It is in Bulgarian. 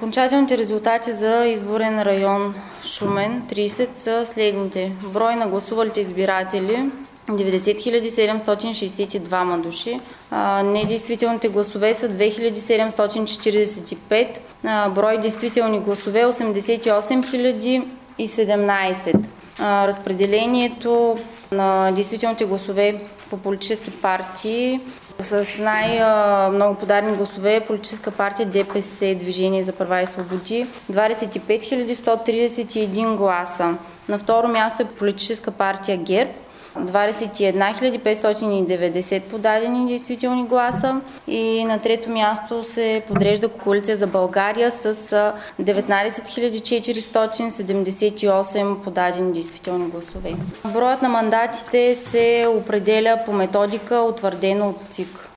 Окончателните резултати за изборен район Шумен 30 са следните. Брой на гласувалите избиратели 90 762 души. Недействителните гласове са 2745. Брой действителни гласове 88 017. Разпределението на действителните гласове по политически партии с най-много подадени гласове политическа партия ДПС, Движение за права и свободи, 25 131 гласа. На второ място е политическа партия ГЕРБ, 21 590 подадени действителни гласа и на трето място се подрежда Коалиция за България с 19 478 подадени действителни гласове. Броят на мандатите се определя по методика, утвърдена от ЦИК.